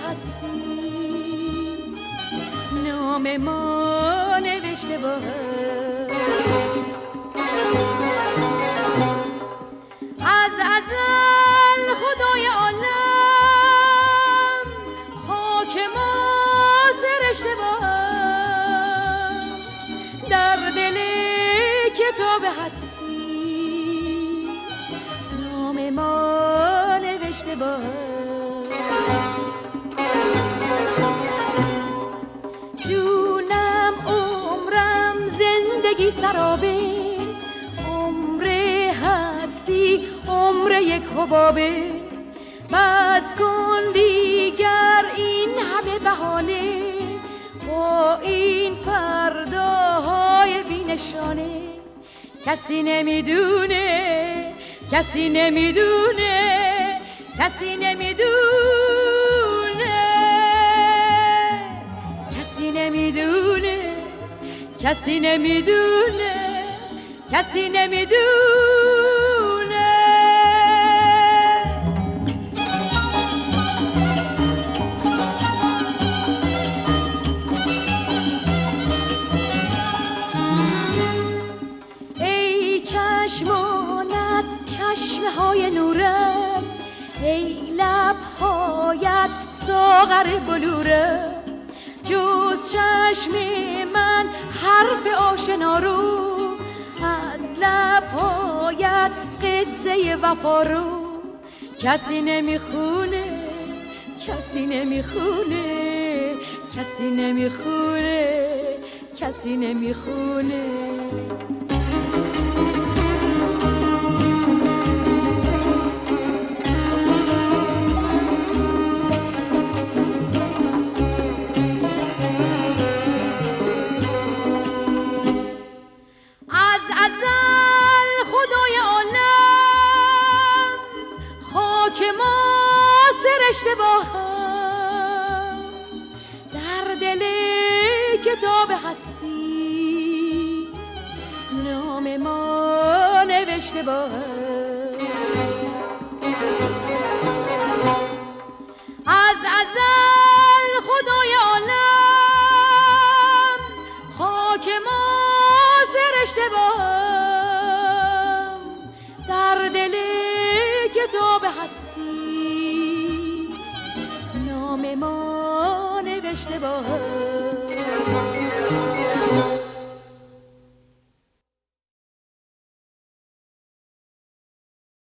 هستی، نام ما نوشته با هم. از ازل خدای عالم خاک ما سرشته با هم، در دل کتاب هستی نام ما نوشته با هم. جونم عمرم زندگی سرابه، عمر هستی عمر یک حبابه، بس کن دیگر این همه بهانه، با این فرداهای بی نشانه. کسی نمیدونه، کسی نمیدونه، کسی نمیدونه، کسی نمیدونه، کسی نمیدونه، کسی نمیدونه. ای چشمانت چشمه های نورم، ای لبهایت ساغر بلورم، جز چشم من حرف آشنا رو، از لبهایت قصه وفا رو. کسی نمیخونه، کسی نمیخونه، کسی نمیخونه، کسی نمیخونه. از ازل خدای عالم خاک ما سرشته با هم، در دل کتاب هستی نام ما نوشته با هم. از ازل خدای عالم خاک ما سرشته با هم، در دل کتاب هستی نام ما نوشته با هم.